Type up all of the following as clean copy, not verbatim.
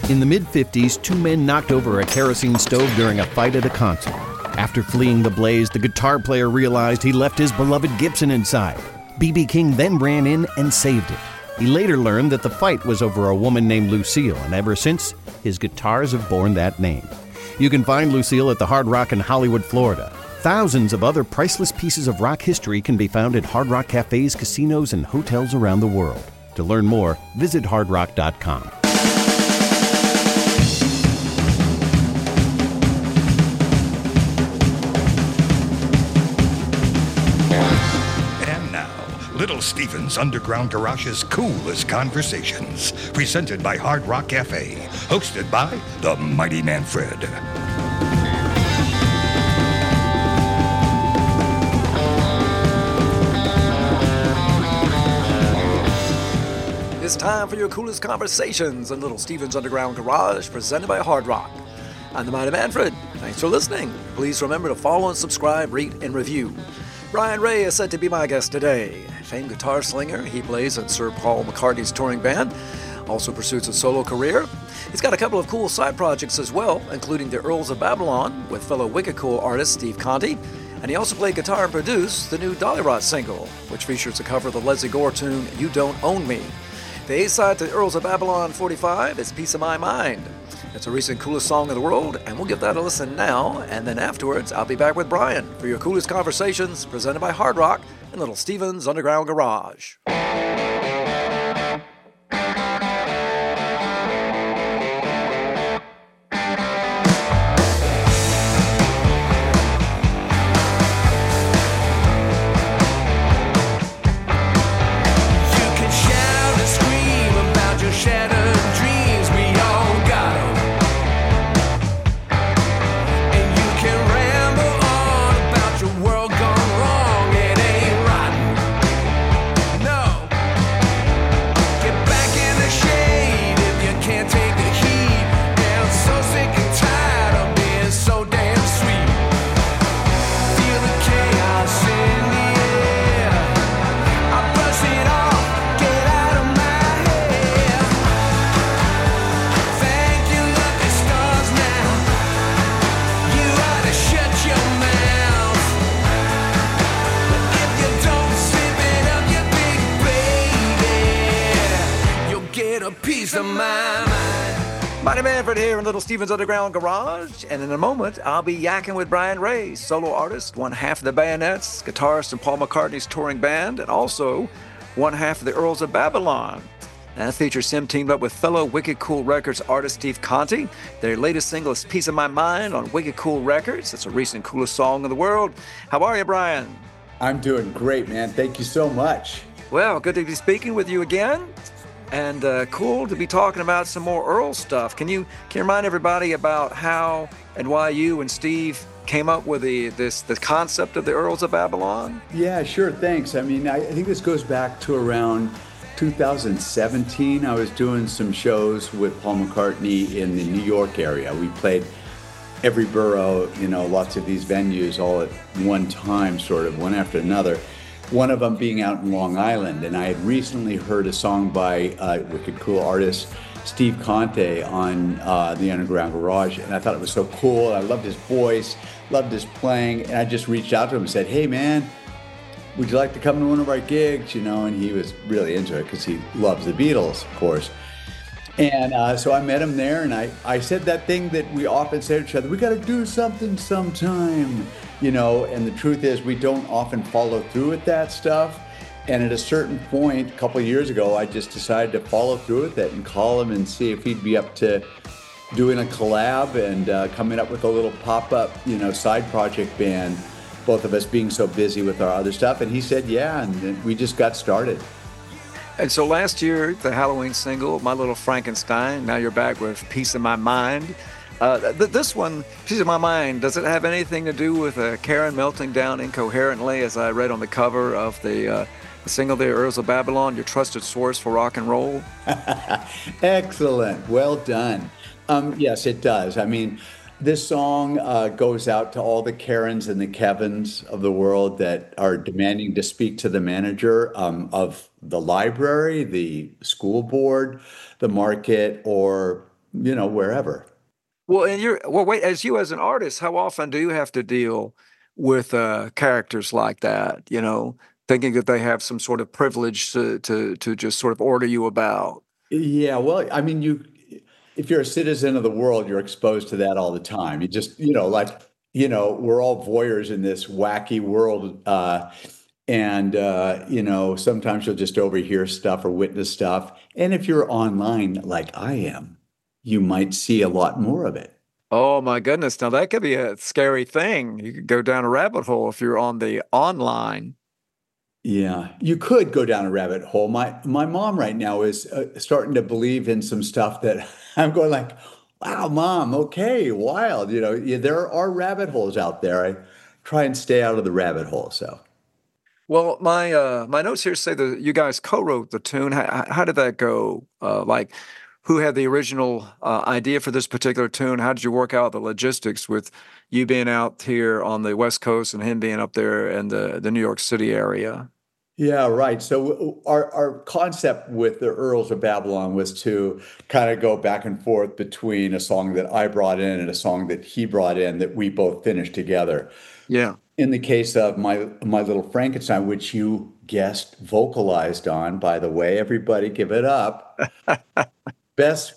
In the mid-50s, two men knocked over a kerosene stove during a fight at a concert. After fleeing the blaze, the guitar player realized he left his beloved Gibson inside. B.B. King then ran in and saved it. He later learned that the fight was over a woman named Lucille, and ever since, his guitars have borne that name. You can find Lucille at the Hard Rock in Hollywood, Florida. Thousands of other priceless pieces of rock history can be found at Hard Rock cafes, casinos, and hotels around the world. To learn more, visit hardrock.com. Little Steven's Underground Garage's Coolest Conversations, presented by Hard Rock Cafe, hosted by the Mighty Manfred. It's time for your Coolest Conversations in Little Steven's Underground Garage, presented by Hard Rock. I'm the Mighty Manfred. Thanks for listening. Please remember to follow and subscribe, rate, and review. Brian Ray is set to be my guest today. Famed guitar slinger, he plays in Sir Paul McCartney's touring band, also pursues a solo career. He's got a couple of cool side projects as well, including the Earls of Babylon with fellow Wicked Cool artist Steve Conte, and he also played guitar and produced the new Dolly Rot single, which features a cover of the Leslie Gore tune, You Don't Own Me. The A-side to Earls of Babylon 45 is Piece of My Mind. It's a recent Coolest Song in the World, and we'll give that a listen now, and then afterwards I'll be back with Brian for your Coolest Conversations, presented by Hard Rock and Little Steven's Underground Garage. Mighty Manfred here in Little Steven's Underground Garage, and in a moment I'll be yakking with Brian Ray, solo artist, one half of the Bayonettes, guitarist in Paul McCartney's touring band, and also one half of the Earls of Babylon. That features him teamed up with fellow Wicked Cool Records artist Steve Conte. Their latest single is Piece of My Mind on Wicked Cool Records. It's a recent Coolest Song in the World. How are you, Brian? I'm doing great, man. Thank you so much. Well, good to be speaking with you again. And cool to be talking about some more Earl stuff. Can you remind everybody about how and why you and Steve came up with the concept of the Earls of Babylon? Yeah, sure. Thanks. I mean, I think this goes back to around 2017. I was doing some shows with Paul McCartney in the New York area. We played every borough, lots of these venues all at one time, sort of one after another. One of them being out in Long Island, and I had recently heard a song by Wicked Cool artist Steve Conte on the Underground Garage, and I thought it was so cool. I loved his voice, loved his playing, and I just reached out to him and said, "Hey, man, would you like to come to one of our gigs?" And he was really into it because he loves the Beatles, of course. And so I met him there, and I said that thing that we often say to each other: we got to do something sometime. And the truth is we don't often follow through with that stuff. And at a certain point, a couple of years ago, I just decided to follow through with it and call him and see if he'd be up to doing a collab and coming up with a little pop-up, side project band, both of us being so busy with our other stuff. And he said, yeah, and then we just got started. And so last year, the Halloween single, My Little Frankenstein, now you're back with Piece of My Mind. This one, Piece of My Mind, does it have anything to do with Karen melting down incoherently, as I read on the cover of the single, The Earls of Babylon, your trusted source for rock and roll? Excellent. Well done. Yes, it does. I mean, this song goes out to all the Karens and the Kevins of the world that are demanding to speak to the manager of the library, the school board, the market, or wherever. Well, and wait, as you as an artist, how often do you have to deal with characters like that? Thinking that they have some sort of privilege to just sort of order you about. Yeah, well, I mean, if you're a citizen of the world, you're exposed to that all the time. You just, we're all voyeurs in this wacky world. And sometimes you'll just overhear stuff or witness stuff. And if you're online like I am, you might see a lot more of it. Oh my goodness! Now that could be a scary thing. You could go down a rabbit hole if you're on the online. Yeah, you could go down a rabbit hole. My mom right now is starting to believe in some stuff that I'm going like, wow, mom, okay, wild. Yeah, there are rabbit holes out there. I try and stay out of the rabbit hole. So. Well, my notes here say that you guys co-wrote the tune. How did that go? Like, who had the original idea for this particular tune? How did you work out the logistics with you being out here on the West Coast and him being up there in the New York City area? Yeah, right. So our concept with the Earls of Babylon was to kind of go back and forth between a song that I brought in and a song that he brought in that we both finished together. Yeah. In the case of my Little Frankenstein, which you guest vocalized on, by the way, everybody give it up. Best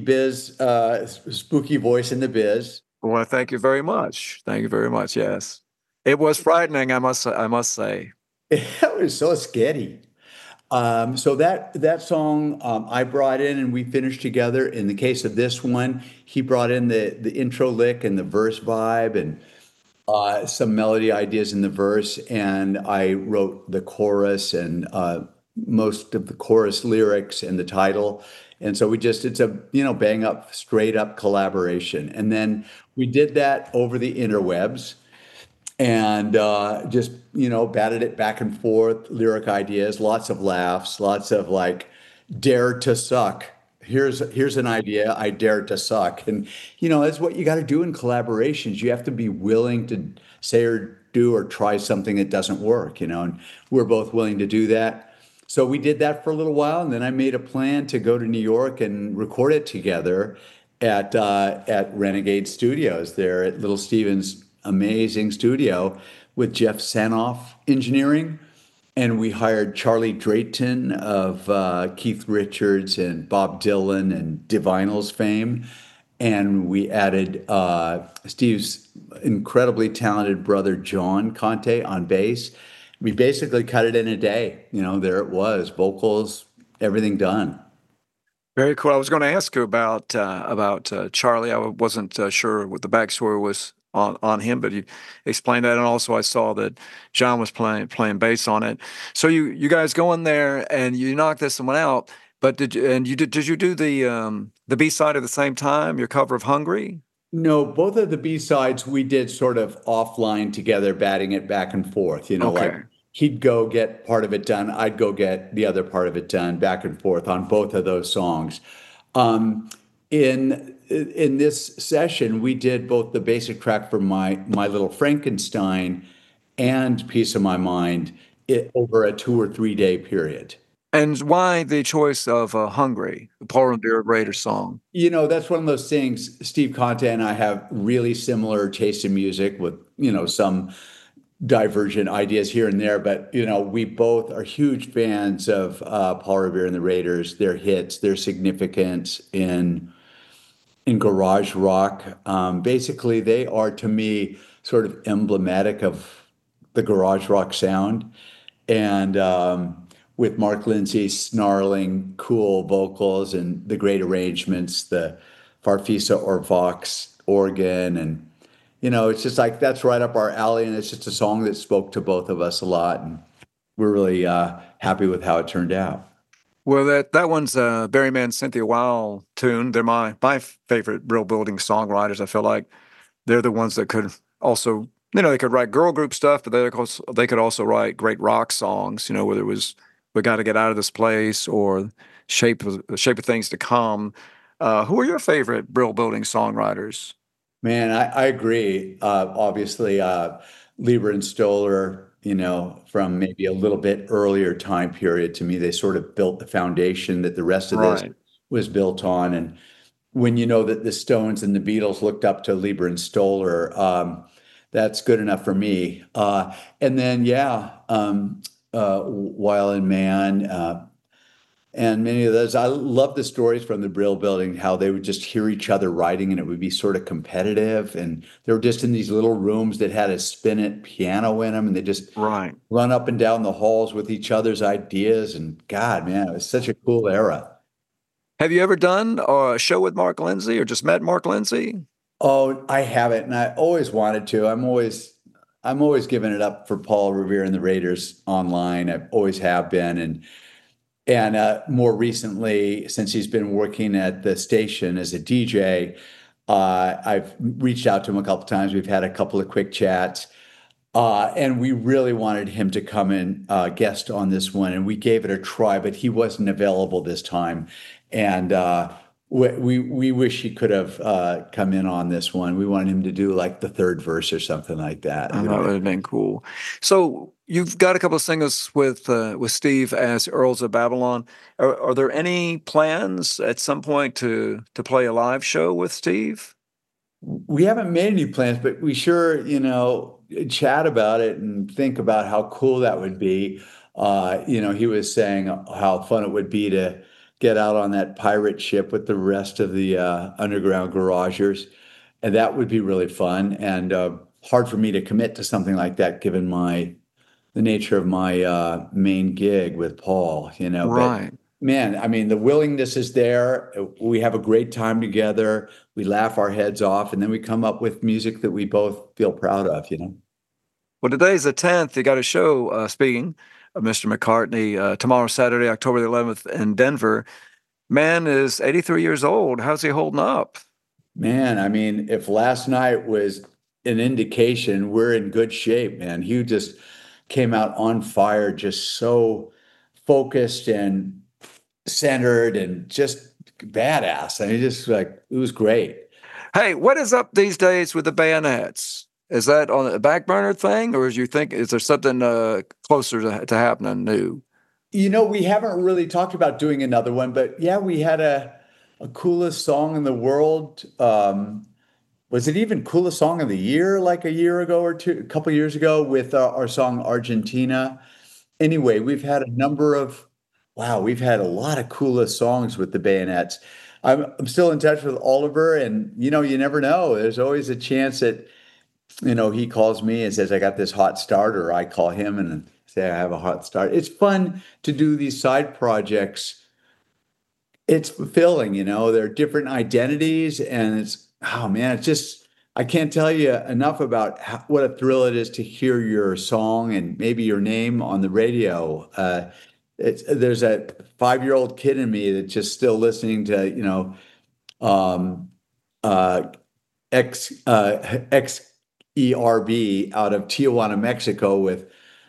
spooky voice in the biz. Well, thank you very much. Thank you very much. Yes, it was frightening. I must say. It was so scary. So that song I brought in and we finished together. In the case of this one, he brought in the intro lick and the verse vibe and some melody ideas in the verse, and I wrote the chorus and most of the chorus lyrics and the title. And so it's a bang up, straight up collaboration. And then we did that over the interwebs and just batted it back and forth, lyric ideas, lots of laughs, lots of like dare to suck. Here's an idea, I dare to suck. And that's what you got to do in collaborations. You have to be willing to say or do or try something that doesn't work, and we're both willing to do that. So we did that for a little while, and then I made a plan to go to New York and record it together at Renegade Studios there at Little Steven's amazing studio with Jeff Sanoff engineering. And we hired Charlie Drayton of Keith Richards and Bob Dylan and Divinals fame. And we added Steve's incredibly talented brother, John Conte, on bass. We basically cut it in a day. There it was, vocals, everything done. Very cool. I was going to ask you about Charlie. I wasn't sure what the backstory was on him, but you explained that, and also I saw that John was playing bass on it. So you guys go in there and you knock this one out. But did you do the B side at the same time? Your cover of Hungry? No, both of the B sides we did sort of offline together, batting it back and forth. Okay. Like he'd go get part of it done, I'd go get the other part of it done, back and forth on both of those songs. In this session, we did both the basic track for my Little Frankenstein and Piece of My Mind over a 2 or 3 day period. And why the choice of Hungry, the Paul Revere Raider song? That's one of those things. Steve Conte and I have really similar taste in music with, some divergent ideas here and there. But, we both are huge fans of Paul Revere and the Raiders, their hits, their significance in garage rock. Basically, they are, to me, sort of emblematic of the garage rock sound. And with Mark Lindsay's snarling, cool vocals and the great arrangements, the Farfisa or Vox organ. And, it's just like, that's right up our alley. And it's just a song that spoke to both of us a lot. And we're really happy with how it turned out. Well, that one's Barry Mann, Cynthia Weil tune. They're my favorite Brill Building songwriters. I feel like they're the ones that could also, they could write girl group stuff, but they could also write great rock songs, whether it was We Got to Get Out of This Place or Shape of Things to Come. Who are your favorite Brill Building songwriters? Man, I agree. Obviously, Lieber and Stoller, from maybe a little bit earlier time period. To me, they sort of built the foundation that the rest of this was built on. And when you know that the Stones and the Beatles looked up to Lieber and Stoller, that's good enough for me. And then, yeah, Weil and Mann, and many of those. I love the stories from the Brill Building, how they would just hear each other writing and it would be sort of competitive. And they were just in these little rooms that had a spinet piano in them, and they just Right. run up and down the halls with each other's ideas. And God, man, it was such a cool era. Have you ever done a show with Mark Lindsay or just met Mark Lindsay? Oh, I haven't, and I always wanted to. I'm always giving it up for Paul Revere and the Raiders online. I always have been, and more recently, since he's been working at the station as a DJ, I've reached out to him a couple times. We've had a couple of quick chats, and we really wanted him to come and guest on this one, and we gave it a try, but he wasn't available this time, and we wish he could have come in on this one. We wanted him to do like the third verse or something like that. That would have been cool. So you've got a couple of singles with Steve as Earls of Babylon. Are there any plans at some point to play a live show with Steve? We haven't made any plans, but we sure, chat about it and think about how cool that would be. He was saying how fun it would be to get out on that pirate ship with the rest of the underground garagers. And that would be really fun, and hard for me to commit to something like that given the nature of my main gig with Paul, Right. But man, I mean, the willingness is there. We have a great time together. We laugh our heads off, and then we come up with music that we both feel proud of, Well, today's the 10th. You got a show, speaking of Mr. McCartney, tomorrow, Saturday, October the 11th in Denver. Man is 83 years old. How's he holding up? Man, I mean, if last night was an indication, we're in good shape, man. He just came out on fire, just so focused and centered and just badass. I mean, just like, it was great. Hey, what is up these days with the Bayonettes? Is that on a back burner thing, or is there something closer to happening new? We haven't really talked about doing another one, but yeah, we had a coolest song in the world. Was it even coolest song of the year, like a year ago or two, a couple of years ago, with our song Argentina? Anyway, we've had we've had a lot of coolest songs with the Bayonettes. I'm still in touch with Oliver, and you never know. There's always a chance that he calls me and says, I got this hot start, or I call him and say I have a hot start. It's fun to do these side projects. It's fulfilling, there are different identities, and I can't tell you enough about what a thrill it is to hear your song and maybe your name on the radio. There's a 5-year-old kid in me that's just still listening to, XERB out of Tijuana, Mexico with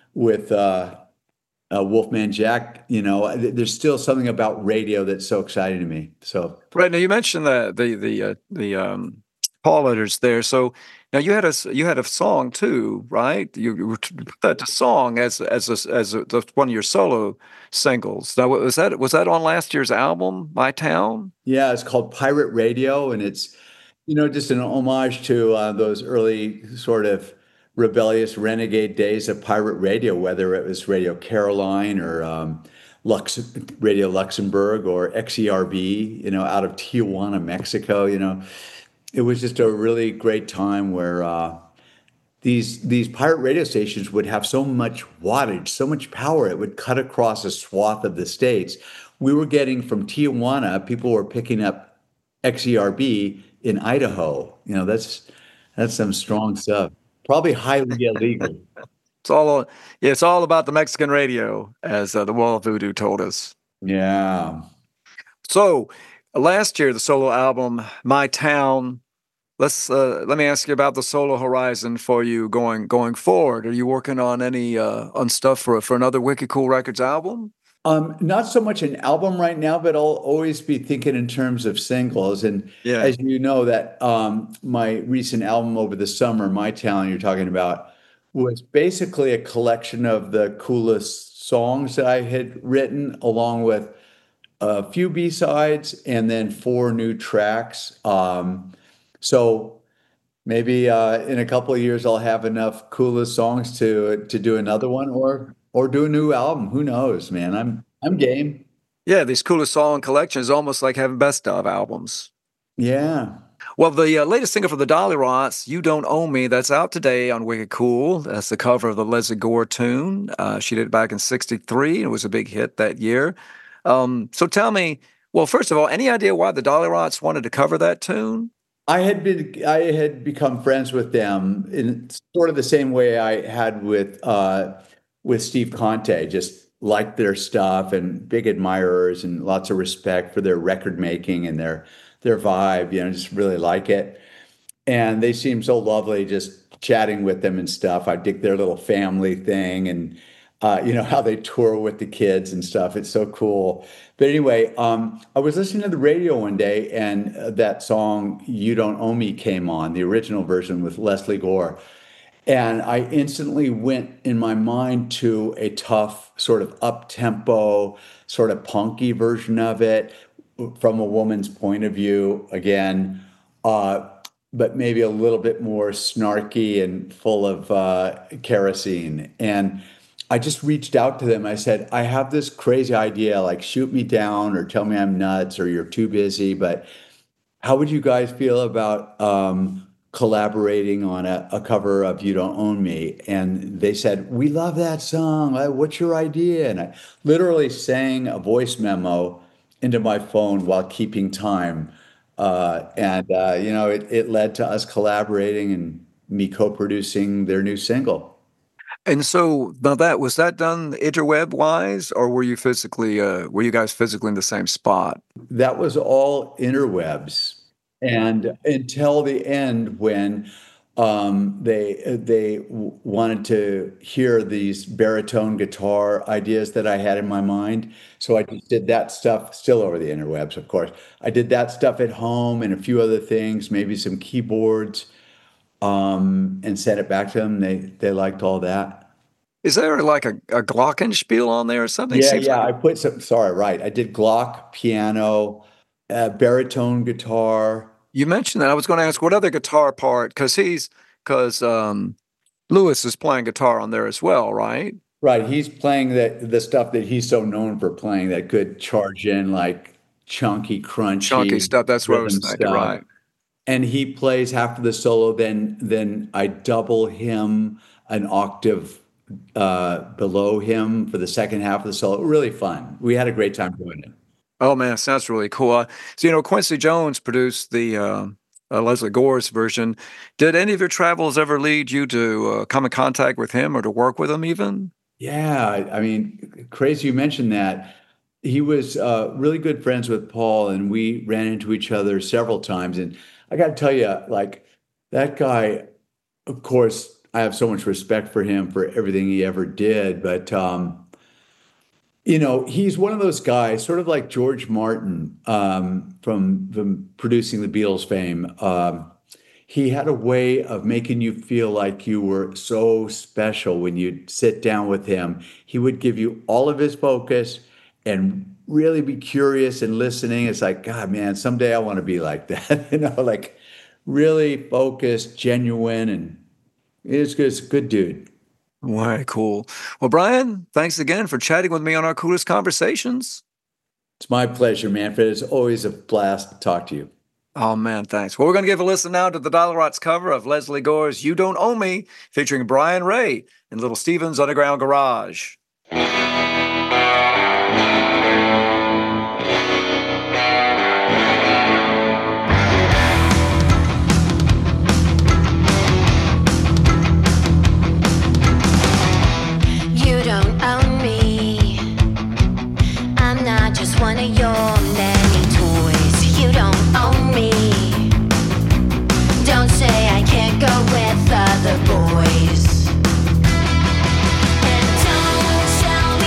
Wolfman Jack. There's still something about radio that's so exciting to me. So right now, you mentioned the Paul letters there. So now you had a song too, right? You put that to song as one of your solo singles. Now, was that on last year's album, My Town? Yeah, it's called Pirate Radio, and it's just an homage to those early sort of rebellious renegade days of pirate radio, whether it was Radio Caroline or Radio Luxembourg or XERB, out of Tijuana, Mexico. It was just a really great time where these pirate radio stations would have so much wattage, so much power, it would cut across a swath of the states. We were getting from Tijuana, people were picking up XERB in Idaho. That's some strong stuff. Probably highly illegal. It's all about the Mexican radio, as the Wall of Voodoo told us. Yeah. So last year, the solo album, My Town. Let me ask you about the solo horizon for you going forward. Are you working on any on stuff for another Wicked Cool Records album? Not so much an album right now, but I'll always be thinking in terms of singles. And as you know, that my recent album over the summer, My Town, you're talking about, was basically a collection of the coolest songs that I had written, along with a few B-sides and then 4 new tracks. So maybe in a couple of years I'll have enough coolest songs to do another one or do a new album. Who knows, man? I'm game. Yeah, these coolest song collections almost like having best of albums. Yeah. Well, the latest single for the Dollyrots, You Don't Own Me, that's out today on Wicked Cool. That's the cover of the Lesley Gore tune. She did it back in '63. It was a big hit that year. So tell me, well, first of all, any idea why the Dollyrots wanted to cover that tune? I had become friends with them in sort of the same way I had with Steve Conte, just liked their stuff and big admirers and lots of respect for their record making and their vibe, just really like it. And they seem so lovely just chatting with them and stuff. I dig their little family thing and how they tour with the kids and stuff. It's so cool. But anyway, I was listening to the radio one day and that song, You Don't Own Me, came on, the original version with Lesley Gore. And I instantly went in my mind to a tough, sort of up-tempo, sort of punky version of it from a woman's point of view, again, but maybe a little bit more snarky and full of kerosene. And I just reached out to them. I said, I have this crazy idea, like shoot me down or tell me I'm nuts or you're too busy, but how would you guys feel about collaborating on a cover of You Don't Own Me? And they said, we love that song. What's your idea? And I literally sang a voice memo into my phone while keeping time. It led to us collaborating and me co-producing their new single. And so now was that done interweb wise, or were you guys physically in the same spot? That was all interwebs. And until the end, when they wanted to hear these baritone guitar ideas that I had in my mind. So I just did that stuff, still over the interwebs, of course. I did that stuff at home and a few other things, maybe some keyboards, and sent it back to them. They liked all that. Is there like a glockenspiel on there or something? Yeah. I put some, right. I did Glock, piano, baritone guitar. You mentioned that. I was going to ask what other guitar part, because Lewis is playing guitar on there as well, right? Right. He's playing the stuff that he's so known for playing, that good charge in, like chunky, crunchy stuff. That's what I was thinking, right? And he plays half of the solo. Then I double him an octave below him for the second half of the solo. Really fun. We had a great time doing it. Oh man, sounds really cool. So Quincy Jones produced the Lesley Gore's version. Did any of your travels ever lead you to come in contact with him or to work with him even? Yeah, I mean, crazy you mentioned that. He was really good friends with Paul, and we ran into each other several times. And I got to tell you, like, that guy, of course, I have so much respect for him for everything he ever did, but he's one of those guys, sort of like George Martin, from producing the Beatles fame. He had a way of making you feel like you were so special when you'd sit down with him. He would give you all of his focus and really be curious and listening. It's like, God, man, someday I want to be like that, like really focused, genuine, and it's a good dude. Wow, cool. Well, Brian, thanks again for chatting with me on our Coolest Conversations. It's my pleasure, Manfred. It's always a blast to talk to you. Oh, man, thanks. Well, we're going to give a listen now to the Dollyrots cover of Lesley Gore's You Don't Own Me, featuring Brian Ray in Little Steven's Underground Garage. One of your many toys. You don't own me. Don't say I can't go with other boys. And don't tell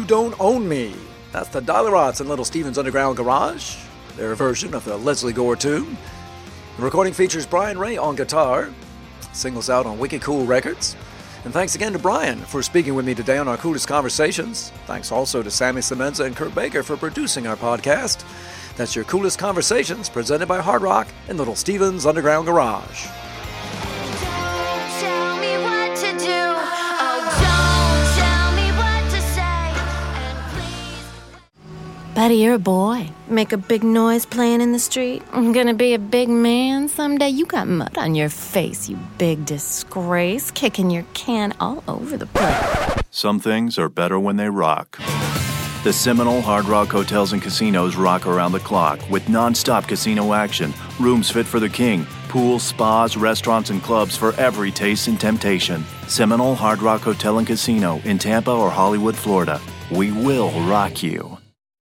Don't Own Me. That's the Dollyrots and Little Steven's Underground Garage, their version of the Leslie Gore tune. The recording features Brian Ray on guitar. Singles out on Wicked Cool Records. And thanks again to Brian for speaking with me today on our Coolest Conversations. Thanks also to Sammy Semenza and Kurt Baker for producing our podcast. That's your Coolest Conversations, presented by Hard Rock and Little Steven's Underground Garage. Buddy, you're a boy. Make a big noise playing in the street. I'm gonna be a big man someday. You got mud on your face, you big disgrace. Kicking your can all over the place. Some things are better when they rock. The Seminole Hard Rock Hotels and Casinos rock around the clock with non-stop casino action, rooms fit for the king, pools, spas, restaurants, and clubs for every taste and temptation. Seminole Hard Rock Hotel and Casino in Tampa or Hollywood, Florida. We will rock you.